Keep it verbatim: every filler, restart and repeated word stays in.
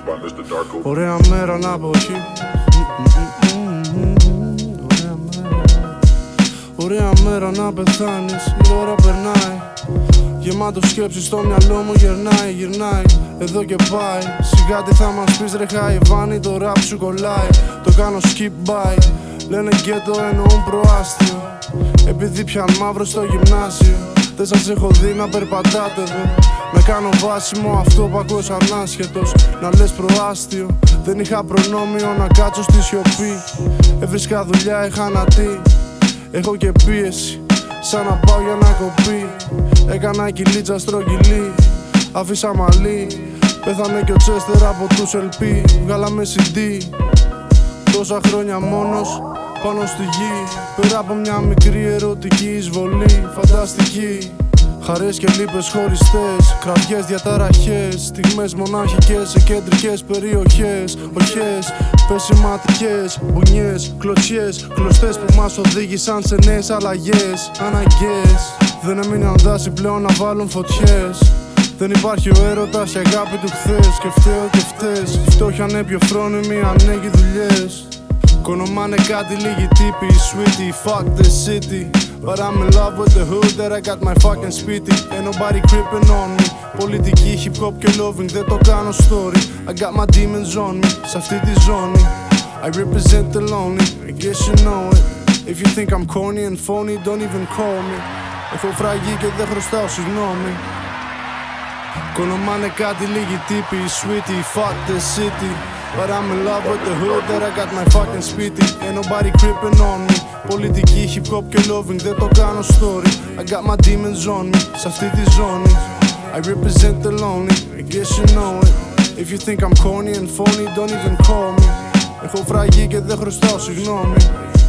Ωραία μέρα να πω όχι. Ωραία μέρα. Ωραία μέρα να πεθάνεις. Η ώρα περνάει. Γεμάτο σκέψεις στο μυαλό μου γερνάει, γυρνάει. Εδώ και πάει. Σιγά τι θα μας πεις ρε Χαϊβάνι, το ραπ σου κολλάει. Το κάνω skip by. Λένε γκέτο εννοούν προάστιο. Επειδή πιαν μαύρο στο γυμνάσιο. Δεν σας έχω δει να περπατάτε εδώ. Να κάνω βάσιμο αυτό που ακούω σαν άσχετος. Να λες προάστιο. Δεν είχα προνόμιο να κάτσω στη σιωπή. Έβρισκα δουλειά, είχα να τι. Έχω και πίεση, σαν να πάω για να κοπεί. Έκανα κυλίτσα στρογγυλή, άφησα μαλλί. Πέθανε και ο Τσέστερ από τους ελ πι. Βγάλαμε σι ντι. Τόσα χρόνια μόνος πάνω στη γη. Πέρα από μια μικρή ερωτική εισβολή. Φανταστική. Χαρές και λύπες χωριστές. Κραυγές, διαταραχές. Στιγμές μονάχικες σε κεντρικές περιοχές. Οχές, πεσηματικές. Μπουνιές, κλωτσιές. Κλωστές που μας οδήγησαν σε νέες αλλαγές. Αναγκαίες. Δεν έμειναν δάση πλέον να βάλουν φωτιές. Δεν υπάρχει ο έρωτας, η αγάπη του χθες. Και φταίω και φταίς. Φτώχεια είναι πιο φρόνιμη, ανοίγει δουλειές. Κονομάνε κάτι λίγοι τύποι. Sweetie, fuck the city. But I'm in love with the hood that I got my fucking σπίτι. Ain't nobody creeping on me. Πολιτική, hip hop και loving, δεν το κάνω story. I got my demons on me, σε αυτή τη ζώνη. I represent the lonely, I guess you know it. If you think I'm corny and phony, don't even call me. Έχω φραγεί και δεν χρωστάω συγγνώμη. Κονομάνε κάτι λίγοι τύποι. Sweetie, fuck the city. But I'm in love with the hood that I got my fucking σπίτι. Ain't nobody creeping on me. Πολιτική, hip hop και loving, δεν το κάνω story. I got my demons on me, σε αυτή τη ζώνη. I represent the lonely, I guess you know it. If you think I'm corny and phony, don't even call me. Έχω φραγεί και δεν χρωστάω συγγνώμη.